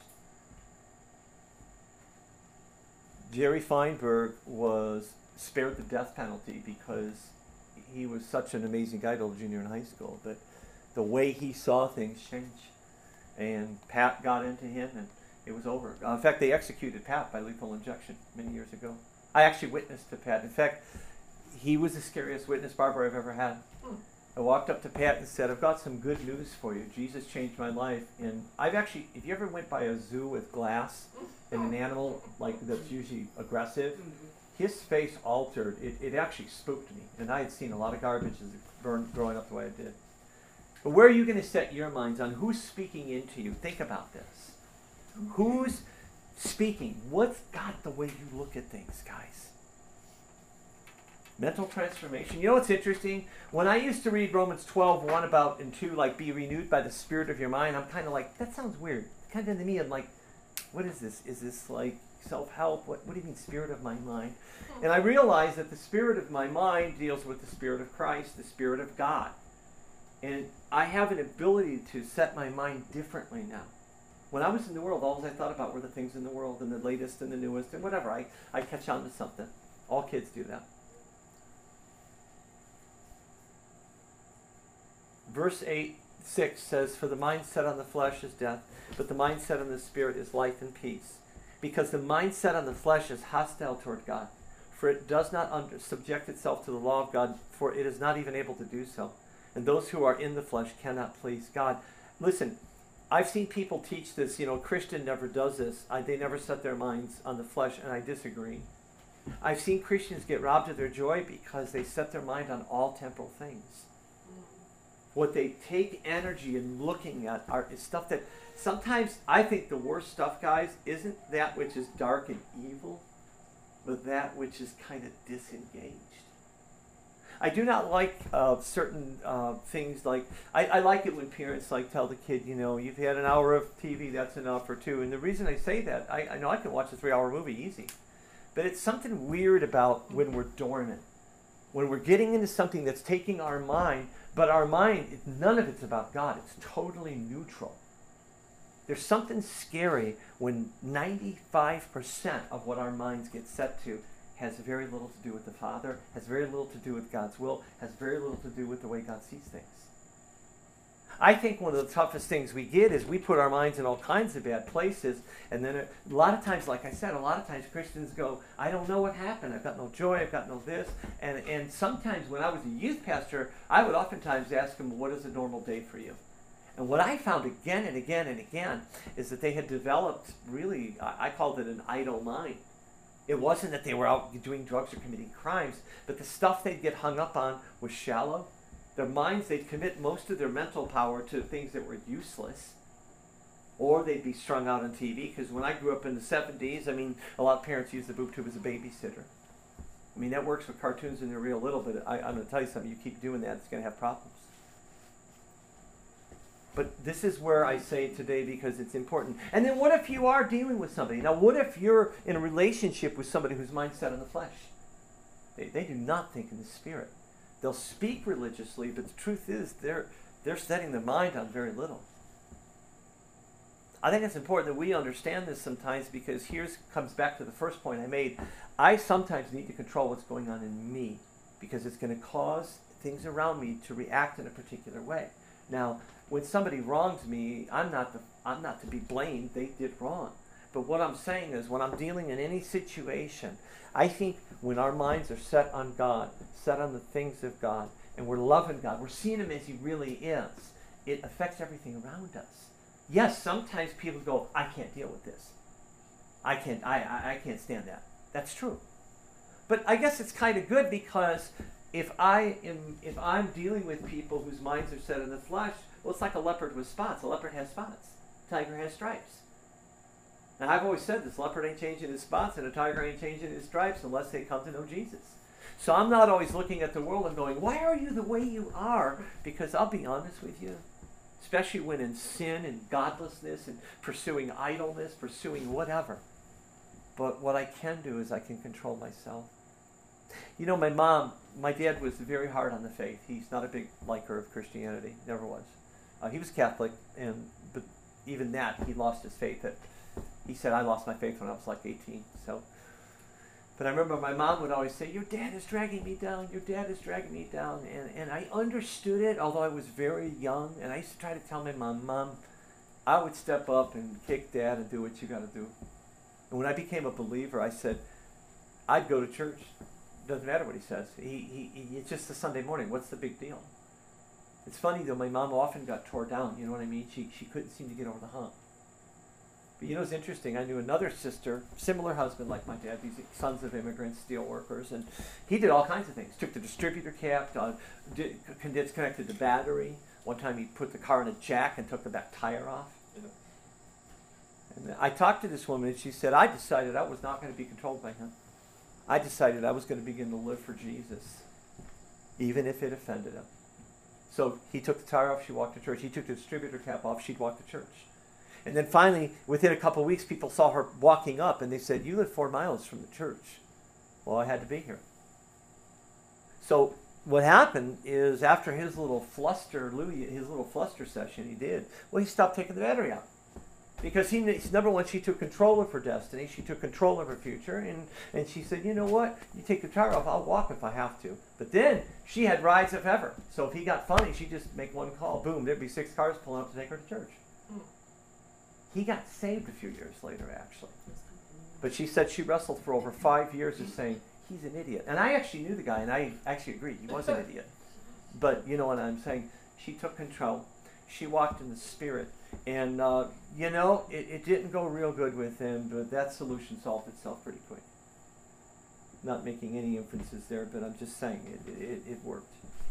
Jerry Feinberg was spared the death penalty because he was such an amazing guy till junior in high school, but the way he saw things changed. And Pat got into him, and it was over. Uh, in fact, they executed Pat by lethal injection many years ago. I actually witnessed to Pat. In fact, he was the scariest witness, Barbara, I've ever had. Hmm. I walked up to Pat and said, I've got some good news for you. Jesus changed my life. And I've actually, if you ever went by a zoo with glass and an animal like that's usually aggressive, his face altered. It, it actually spooked me. And I had seen a lot of garbage as it burned growing up the way I did. But where are you going to set your minds on? Who's speaking into you? Think about this. Who's speaking? What's got the way you look at things, guys? Mental transformation. You know what's interesting? When I used to read Romans twelve, one about and two, like be renewed by the spirit of your mind, I'm kind of like, that sounds weird. Kind of to me, I'm like, what is this? Is this like self-help? What, what do you mean spirit of my mind? And I realized that the spirit of my mind deals with the spirit of Christ, the spirit of God. And I have an ability to set my mind differently now. When I was in the world, all I thought about were the things in the world and the latest and the newest and whatever. I, I catch on to something. All kids do that. Verse eight, six says, for the mind set on the flesh is death, but the mind set on the spirit is life and peace. Because the mind set on the flesh is hostile toward God, for it does not under, subject itself to the law of God, for it is not even able to do so. And those who are in the flesh cannot please God. Listen, I've seen people teach this, you know, Christian never does this. I, they never set their minds on the flesh, and I disagree. I've seen Christians get robbed of their joy because they set their mind on all temporal things. What they take energy in looking at are, is stuff that sometimes I think the worst stuff, guys, isn't that which is dark and evil, but that which is kind of disengaged. I do not like uh, certain uh, things like, I, I like it when parents like tell the kid, you know, you've had an hour of T V, that's enough, or two. And the reason I say that, I, I know I can watch a three-hour movie easy, but it's something weird about when we're dormant, when we're getting into something that's taking our mind, but our mind, none of it's about God. It's totally neutral. There's something scary when ninety-five percent of what our minds get set to has very little to do with the Father, has very little to do with God's will, has very little to do with the way God sees things. I think one of the toughest things we get is we put our minds in all kinds of bad places, and then it, a lot of times, like I said, a lot of times Christians go, I don't know what happened, I've got no joy, I've got no this, and, and sometimes when I was a youth pastor, I would oftentimes ask them, what is a normal day for you? And what I found again and again and again is that they had developed really, I, I called it an idle mind. It wasn't that they were out doing drugs or committing crimes, but the stuff they'd get hung up on was shallow. Their minds, they'd commit most of their mental power to things that were useless. Or they'd be strung out on T V, because when I grew up in the seventies, I mean, a lot of parents used the boob tube as a babysitter. I mean, that works with cartoons and they're real little, but I, I'm going to tell you something, you keep doing that, it's going to have problems. But this is where I say today because it's important. And then what if you are dealing with somebody? Now, what if you're in a relationship with somebody whose mind's set on the flesh? They, they do not think in the Spirit. They'll speak religiously, but the truth is they're, they're setting their mind on very little. I think it's important that we understand this sometimes because here comes back to the first point I made. I sometimes need to control what's going on in me because it's going to cause things around me to react in a particular way. Now, when somebody wrongs me, I'm not the, I'm not to be blamed. They did wrong. But what I'm saying is when I'm dealing in any situation, I think when our minds are set on God, set on the things of God, and we're loving God, we're seeing Him as He really is, it affects everything around us. Yes, sometimes people go, I can't deal with this. I can't, I, I, I can't stand that. That's true. But I guess it's kind of good because if I am, if I'm dealing with people whose minds are set in the flesh, well, it's like a leopard with spots. A leopard has spots. Tiger has stripes. Now, I've always said this, leopard ain't changing his spots and a tiger ain't changing his stripes unless they come to know Jesus. So I'm not always looking at the world and going, why are you the way you are? Because I'll be honest with you, especially when in sin and godlessness and pursuing idleness, pursuing whatever. But what I can do is I can control myself. You know, my mom, my dad was very hard on the faith. He's not a big liker of Christianity, never was. Uh, he was Catholic, and but even that, he lost his faith. At, he said, I lost my faith when I was like eighteen. So But I remember my mom would always say, your dad is dragging me down, your dad is dragging me down. And, and I understood it, although I was very young. And I used to try to tell my mom, Mom, I would step up and kick Dad and do what you got to do. And when I became a believer, I said, I'd go to church. Doesn't matter what he says. He, he, he, it's just a Sunday morning. What's the big deal? It's funny, though, my mom often got tore down. You know what I mean? She, she couldn't seem to get over the hump. But you know, it's interesting. I knew another sister, similar husband like my dad, these sons of immigrants, steel workers, and he did all kinds of things. Took the distributor cap, uh, did, disconnected the battery. One time he put the car in a jack and took the back tire off. And I talked to this woman, and she said, I decided I was not going to be controlled by him. I decided I was going to begin to live for Jesus, even if it offended him. So he took the tire off, she walked to church. He took the distributor cap off, she'd walk to church. And then finally, within a couple of weeks, people saw her walking up, and they said, you live four miles from the church. Well, I had to be here. So what happened is, after his little fluster, Louis, his little fluster session he did, well, he stopped taking the battery out. Because he, number one, she took control of her destiny. She took control of her future. And, and she said, you know what? You take the tire off, I'll walk if I have to. But then she had rides if ever. So if he got funny, she'd just make one call. Boom, there'd be six cars pulling up to take her to church. He got saved a few years later, actually. But she said she wrestled for over five years of saying, he's an idiot. And I actually knew the guy, and I actually agreed. He was an idiot. But you know what I'm saying? She took control. She walked in the Spirit. And, uh, you know, it, it didn't go real good with him, but that solution solved itself pretty quick. Not making any inferences there, but I'm just saying it, it, it worked.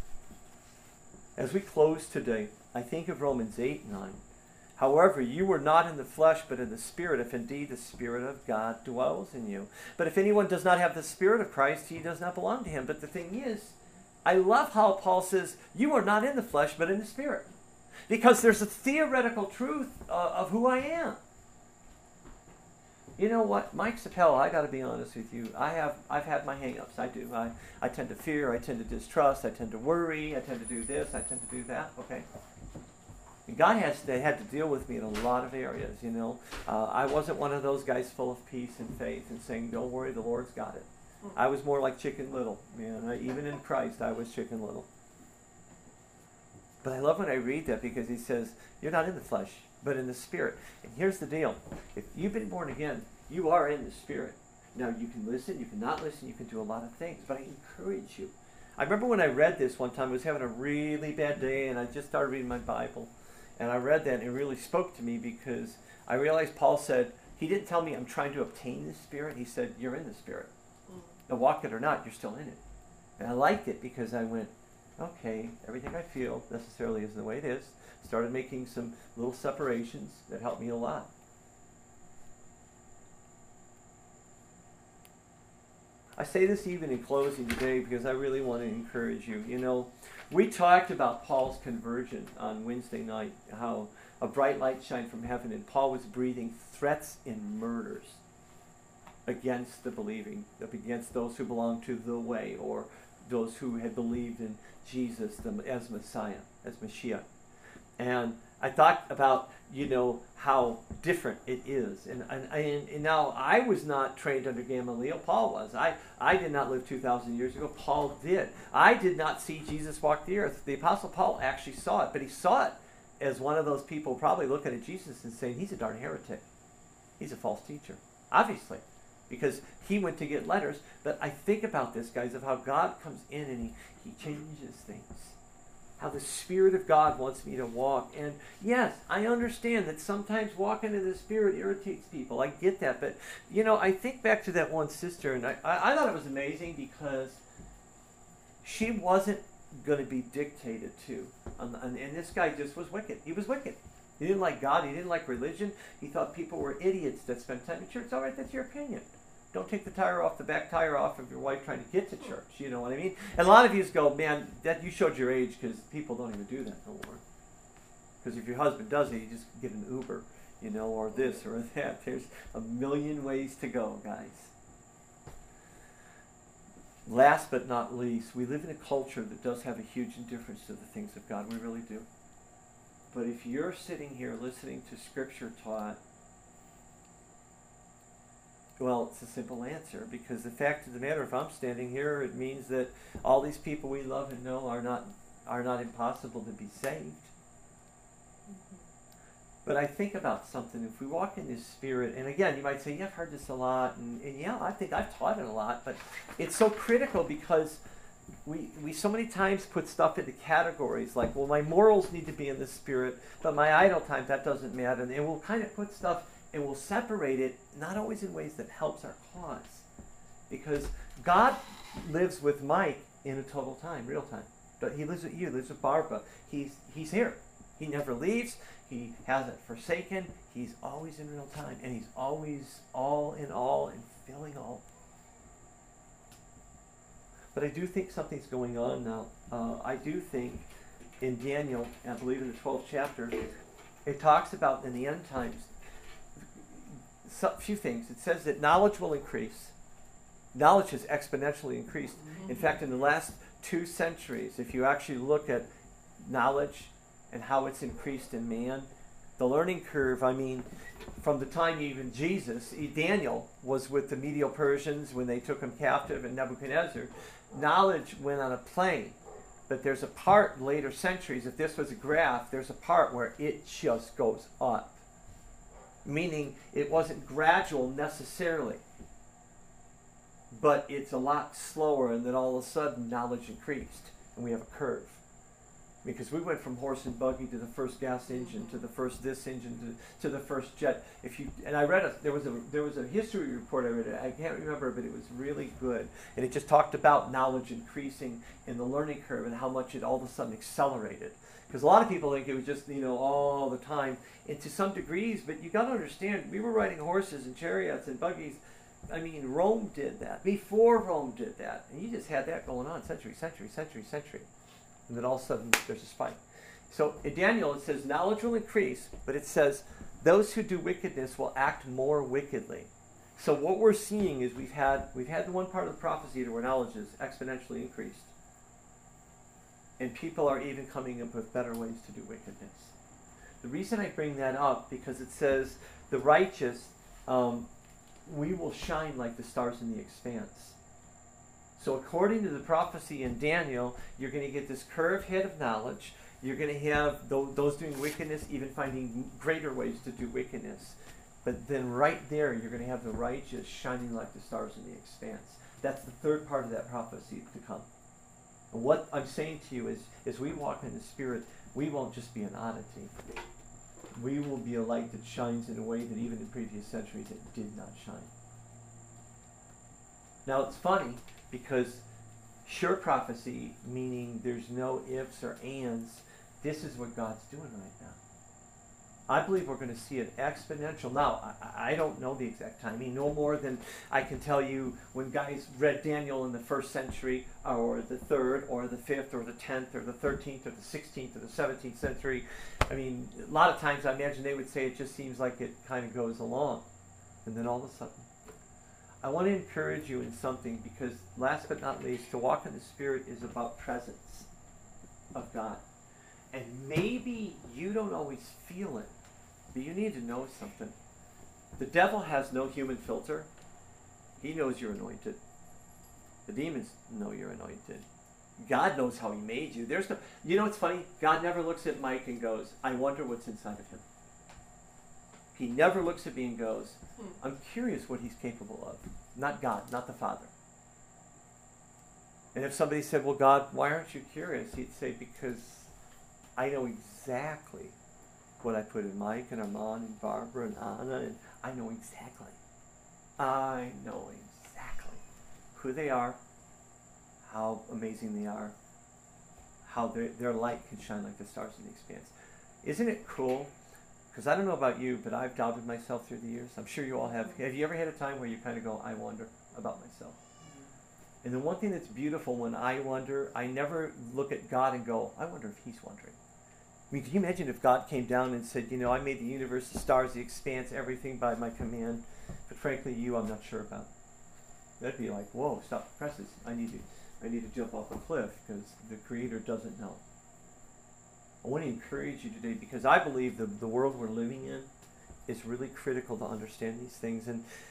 As we close today, I think of Romans eight nine. However, you were not in the flesh, but in the Spirit, if indeed the Spirit of God dwells in you. But if anyone does not have the Spirit of Christ, he does not belong to him. But the thing is, I love how Paul says, you are not in the flesh, but in the Spirit. Because there's a theoretical truth uh, of who I am. You know what, Mike Sapel, I got to be honest with you. I have, I've had my hang-ups. I do. I, I tend to fear. I tend to distrust. I tend to worry. I tend to do this. I tend to do that. Okay. And God has to, had to deal with me in a lot of areas, you know. Uh, I wasn't one of those guys full of peace and faith and saying, don't worry, the Lord's got it. I was more like Chicken Little. Man, I, even in Christ, I was Chicken Little. But I love when I read that, because he says, you're not in the flesh, but in the Spirit. And here's the deal. If you've been born again, you are in the Spirit. Now, you can listen, you can not listen, you can do a lot of things, but I encourage you. I remember when I read this one time, I was having a really bad day, and I just started reading my Bible. And I read that, and it really spoke to me, because I realized Paul said, he didn't tell me I'm trying to obtain the Spirit. He said, you're in the Spirit. Mm. Now, walk it or not, you're still in it. And I liked it, because I went, okay, everything I feel necessarily isn't the way it is. Started making some little separations that helped me a lot. I say this even in closing today because I really want to encourage you. You know, we talked about Paul's conversion on Wednesday night, how a bright light shined from heaven, and Paul was breathing threats and murders against the believing, against those who belonged to the way, or those who had believed in Jesus as Messiah, as Mashiach. And I thought about, you know, how different it is. And, and, and now I was not trained under Gamaliel. Paul was. I, I did not live two thousand years ago. Paul did. I did not see Jesus walk the earth. The Apostle Paul actually saw it, but he saw it as one of those people probably looking at Jesus and saying, he's a darn heretic. He's a false teacher. Obviously. Because he went to get letters. But I think about this, guys, of how God comes in and he, he changes things. How the Spirit of God wants me to walk. And yes, I understand that sometimes walking in the Spirit irritates people. I get that. But, you know, I think back to that one sister, and I, I, I thought it was amazing because she wasn't going to be dictated to. And, and, and this guy just was wicked. He was wicked. He didn't like God. He didn't like religion. He thought people were idiots that spent time in church. All right, that's your opinion. Don't take the tire off, the back tire off of your wife trying to get to church. You know what I mean? And a lot of you go, man, that you showed your age, because people don't even do that no more. Because if your husband does it, you just get an Uber, you know, or this or that. There's a million ways to go, guys. Last but not least, we live in a culture that does have a huge indifference to the things of God. We really do. But if you're sitting here listening to Scripture taught, Well, it's a simple answer, because the fact of the matter, if I'm standing here, it means that all these people we love and know are not are not impossible to be saved. Mm-hmm. But I think about something. If we walk in this spirit, and again, you might say, yeah, I've heard this a lot, and, and yeah, I think I've taught it a lot, but it's so critical because we, we so many times put stuff into categories like, well, my morals need to be in the spirit, but my idle time, that doesn't matter. And we'll kind of put stuff and we'll separate it, not always in ways that helps our cause. Because God lives with Mike in a total time, real time. But he lives with you, lives with Barbara. He's, he's here. He never leaves. He hasn't forsaken. He's always in real time. And he's always all in all and filling all. But I do think something's going on now. Uh, I do think in Daniel, I believe in the twelfth chapter, it talks about in the end times, a few things. It says that knowledge will increase. Knowledge has exponentially increased. Mm-hmm. In fact, in the last two centuries, if you actually look at knowledge and how it's increased in man, the learning curve, I mean, from the time even Jesus, Daniel was with the Medo Persians when they took him captive and Nebuchadnezzar, knowledge went on a plane. But there's a part later centuries, if this was a graph, there's a part where it just goes up. Meaning it wasn't gradual necessarily, but it's a lot slower, and then all of a sudden knowledge increased, and we have a curve. Because we went from horse and buggy to the first gas engine, to the first this engine, to, to the first jet. If you and I read a there was a there was a history report I read. I can't remember, but it was really good, and it just talked about knowledge increasing in the learning curve and how much it all of a sudden accelerated. Because a lot of people think it was just, you know, all the time, and to some degrees, but you got to understand, we were riding horses and chariots and buggies. I mean, Rome did that. Before Rome did that. And you just had that going on century, century, century, century. And then all of a sudden, there's a spike. So in Daniel, it says, knowledge will increase, but it says, those who do wickedness will act more wickedly. So what we're seeing is we've had, we've had the one part of the prophecy where knowledge is exponentially increased. And people are even coming up with better ways to do wickedness. The reason I bring that up, because it says, the righteous, um, we will shine like the stars in the expanse. So according to the prophecy in Daniel, you're going to get this curve hit of knowledge. You're going to have those doing wickedness even finding greater ways to do wickedness. But then right there, you're going to have the righteous shining like the stars in the expanse. That's the third part of that prophecy to come. And what I'm saying to you is, as we walk in the Spirit, we won't just be an oddity. We will be a light that shines in a way that even in previous centuries it did not shine. Now it's funny, because sure prophecy, meaning there's no ifs or ands, this is what God's doing right now. I believe we're going to see it exponential. Now, I, I don't know the exact timing, no more than I can tell you when guys read Daniel in the first century, or the third, or the fifth, or the tenth, or the thirteenth, or the sixteenth, or the seventeenth century. I mean, a lot of times I imagine they would say it just seems like it kind of goes along. And then all of a sudden, I want to encourage you in something, because last but not least, to walk in the Spirit is about presence of God. And maybe you don't always feel it, but you need to know something. The devil has no human filter. He knows you're anointed. The demons know you're anointed. God knows how he made you. There's no, you know what's funny? God never looks at Mike and goes, I wonder what's inside of him. He never looks at me and goes, I'm curious what he's capable of. Not God, not the Father. And if somebody said, well, God, why aren't you curious? He'd say, because I know exactly what I put in Mike and Armand and Barbara and Anna, and I know exactly. I know exactly who they are, how amazing they are, how their, their light can shine like the stars in the expanse. Isn't it cool? Because I don't know about you, but I've doubted myself through the years. I'm sure you all have. Have you ever had a time where you kind of go, I wonder about myself? And the one thing that's beautiful when I wonder, I never look at God and go, I wonder if he's wondering. I mean, can you imagine if God came down and said, you know, I made the universe, the stars, the expanse, everything by my command, but frankly, you, I'm not sure about. That'd be like, whoa, stop the presses. I need to, I need to jump off a cliff because the Creator doesn't know. I want to encourage you today, because I believe the, the world we're living in is really critical to understand these things. And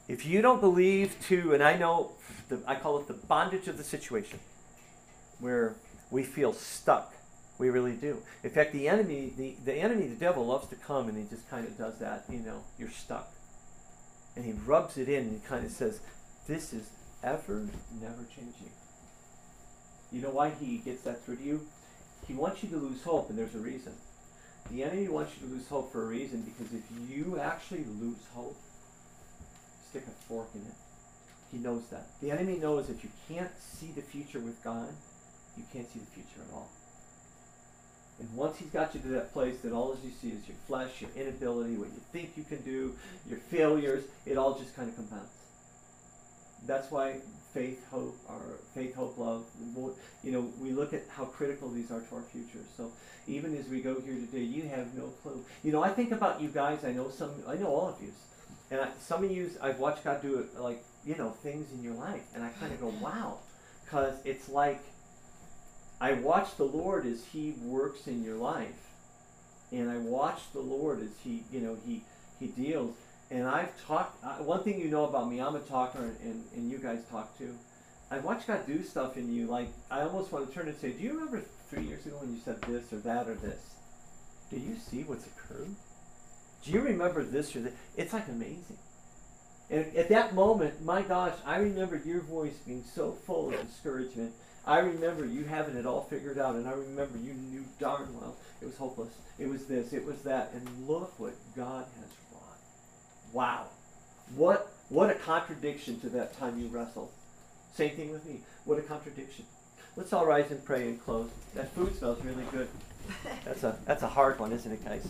If you don't believe to, and I know, the, I call it the bondage of the situation, where we feel stuck. We really do. In fact, the enemy, the, the enemy, the devil loves to come and he just kind of does that, you know, you're stuck. And he rubs it in and he kind of says, this is ever, never changing. You know why he gets that through to you? He wants you to lose hope, and there's a reason. The enemy wants you to lose hope for a reason, because if you actually lose hope, stick a fork in it. He knows that. The enemy knows if you can't see the future with God, you can't see the future at all. And once he's got you to that place that all you see is your flesh, your inability, what you think you can do, your failures, it all just kind of compounds. That's why faith, hope, or faith, hope, love, you know, we look at how critical these are to our future. So even as we go here today, you have no clue. You know, I think about you guys, I know some, I know all of you. And I, some of you, I've watched God do it, like, you know, things in your life. And I kind of go, wow. Because it's like, I watch the Lord as he works in your life. And I watch the Lord as he, you know, he, he deals. And I've talked, uh, one thing you know about me, I'm a talker, and, and you guys talk too. I watch God do stuff in you, like, I almost want to turn and say, do you remember three years ago when you said this or that or this? Do you see what's occurred? Do you remember this or that? It's like amazing. And at that moment, my gosh, I remember your voice being so full of discouragement. I remember you having it all figured out, and I remember you knew darn well it was hopeless. It was this, it was that, and look what God has wrought. Wow. What what a contradiction to that time you wrestled. Same thing with me. What a contradiction. Let's all rise and pray and close. That food smells really good. That's a that's a hard one, isn't it, guys?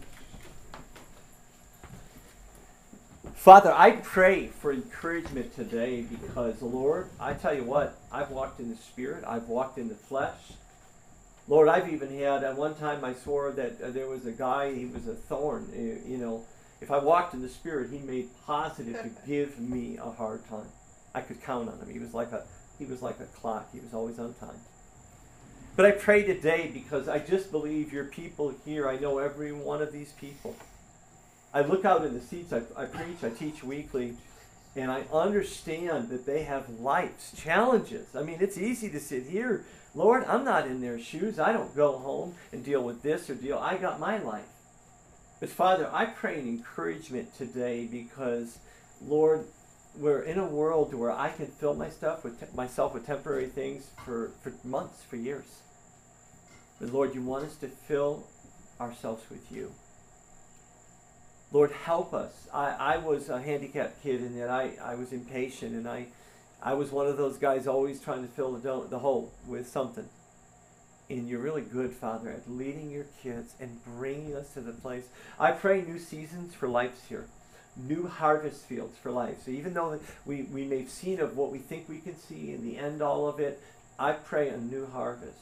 Father, I pray for encouragement today because, Lord, I tell you what, I've walked in the Spirit. I've walked in the flesh. Lord, I've even had, at one time I swore that uh, there was a guy, he was a thorn. Uh, you know, if I walked in the Spirit, he made positive to give me a hard time. I could count on him. He was like a, he was like a clock. He was always on time. But I pray today because I just believe your people here, I know every one of these people. I look out in the seats, I, I preach, I teach weekly, and I understand that they have lives, challenges. I mean, it's easy to sit here. Lord, I'm not in their shoes. I don't go home and deal with this or deal. I got my life. But Father, I pray an encouragement today because, Lord, we're in a world where I can fill my stuff with te- myself with temporary things for, for months, for years. But Lord, you want us to fill ourselves with you. Lord, help us. I, I was a handicapped kid in that I, I was impatient, and I, I was one of those guys always trying to fill the, do- the hole with something. And you're really good, Father, at leading your kids and bringing us to the place. I pray new seasons for lives here. New harvest fields for life. So even though we, we may have seen of what we think we can see, in the end all of it, I pray a new harvest.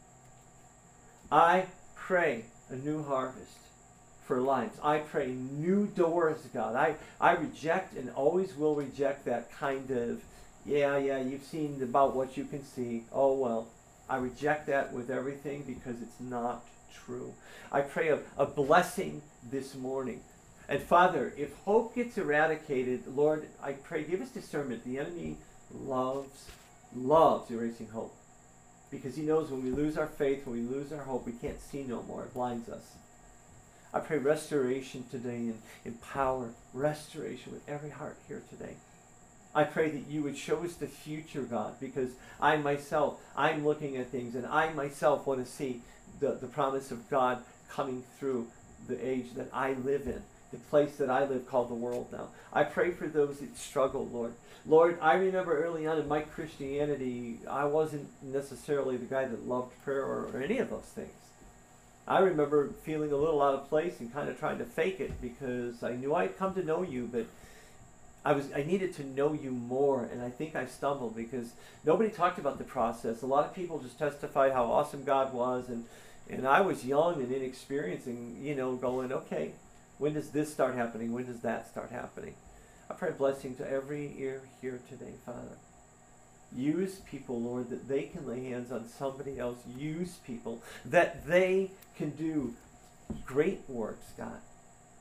I pray a new harvest for lives. I pray new doors, God. I, I reject and always will reject that kind of, yeah, yeah, you've seen about what you can see. Oh, well. I reject that with everything because it's not true. I pray a, a blessing this morning. And Father, if hope gets eradicated, Lord, I pray, give us discernment. The enemy loves, loves erasing hope. Because he knows when we lose our faith, when we lose our hope, we can't see no more. It blinds us. I pray restoration today and, and power, restoration with every heart here today. I pray that you would show us the future, God, because I myself, I'm looking at things, and I myself want to see the, the promise of God coming through the age that I live in, the place that I live called the world now. I pray for those that struggle, Lord. Lord, I remember early on in my Christianity, I wasn't necessarily the guy that loved prayer or, or any of those things. I remember feeling a little out of place and kind of trying to fake it because I knew I'd come to know you, but I was I needed to know you more, and I think I stumbled because nobody talked about the process. A lot of people just testified how awesome God was, and, and I was young and inexperienced and, you know, going, okay, when does this start happening? When does that start happening? I pray blessing to every ear here today, Father. Use people, Lord, that they can lay hands on somebody else. Use people that they can do great works, God.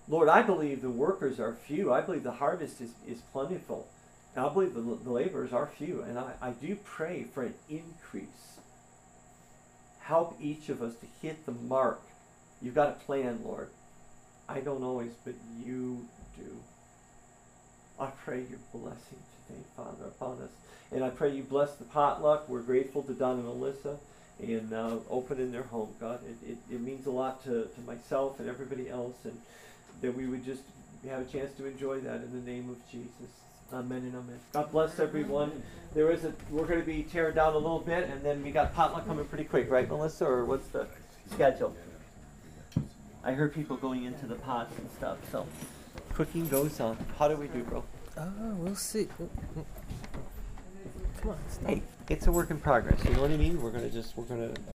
Lord, I believe the workers are few. I believe the harvest is, is plentiful. And I believe the, the laborers are few. And I, I do pray for an increase. Help each of us to hit the mark. You've got a plan, Lord. I don't always, but you do. I pray your blessing today, Father, upon us. And I pray you bless the potluck. We're grateful to Don and Melissa in uh, opening their home, God. It, it, it means a lot to, to myself and everybody else, and that we would just have a chance to enjoy that in the name of Jesus. Amen and amen. God bless everyone. There is a, we're going to be tearing down a little bit, and then we got potluck coming pretty quick, right, Melissa? Or what's the schedule? I heard people going into the pots and stuff, so cooking goes on. How do we do, bro? Oh, we'll see. Come on, stop. Hey, it's a work in progress. You know what I mean? We're gonna just we're gonna